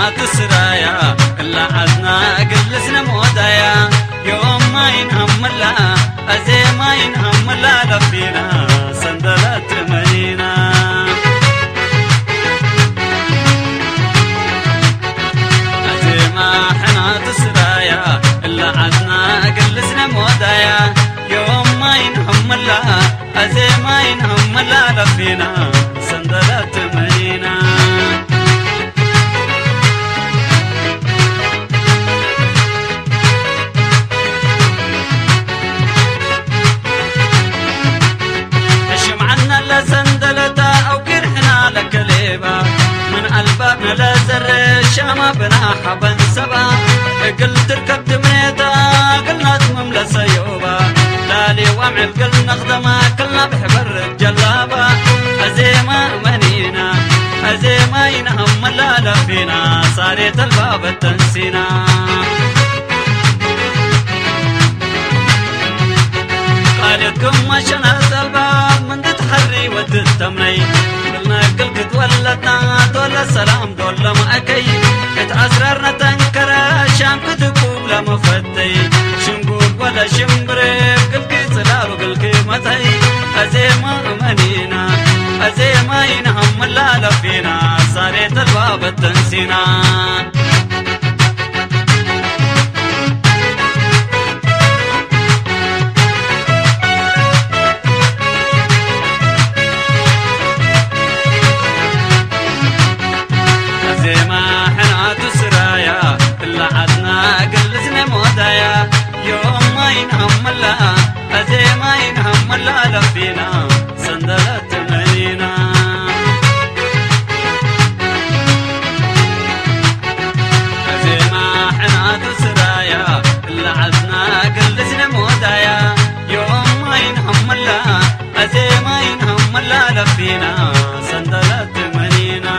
حنات السرايا إلا عزنا قلسنا مودايا يوم ما ينهم الله أزي ما ينهم الله لفينا سندلت منينا أزي ما حنات السرايا إلا عزنا قلسنا مودايا يوم ما ينهم الله أزي ما ينهم الله لفينا سندلت منينا البابنا لا زر الشام بنا حبن سبا قلت ركب دميتا قلنا تمم لسيوبا لالي وامعل قلنا خدما كلنا بحبر الجلابا أزيما منينا أزيما ينهم لا لفينا صارت الباب التنسينا قالتكم مشنات الباب من تتحري وتتمني قلنا قلت ولدنا دول السلام دول ما أكي اتأسررنا تنكر شام كتكوب لما فتي شنقول ولا شمبريب قلقي صلال وقلقي متي أزيما منينا أزيما ينهم لا لفينا صارت الباب التنسينا يوم ما ينهم الله أزي ما ينهم الله لفينا سندلت منينا أزي ما حنات سرايا إلا عزنا قلسنا مودايا يوم ما ينهم الله أزي ما ينهم الله لفينا سندلت منينا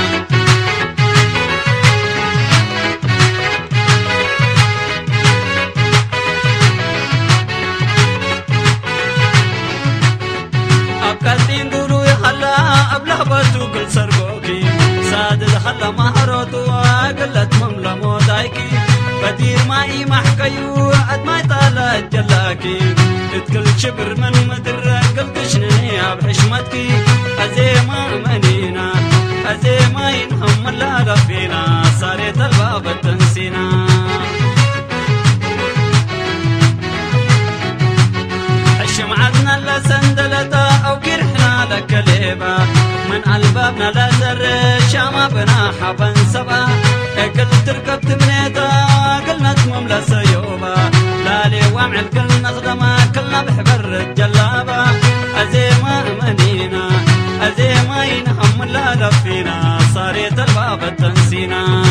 باتو كل سرقوكي سادد خلا مهروتو قلت مملا مودايكي بدير ماي محكيو أدماي طالت جلاكي اتكل شبر من مدر قلت شنني بحشمتكي أزيما منينا أزيما ينهم الله لفينا صارت الباب التنسينا الشمعتنا لا سندلتا أو كرحنا لك ليبا من البابنا لا زر الشام بنا حبن سبا قلت ركبت بنيتا قلنا تمم لسيوبا لالي وامعل قلنا خدما كلنا بحبر الجلابا أزيما منينا أزيما ينهم لا لفينا صارت الباب التنسينا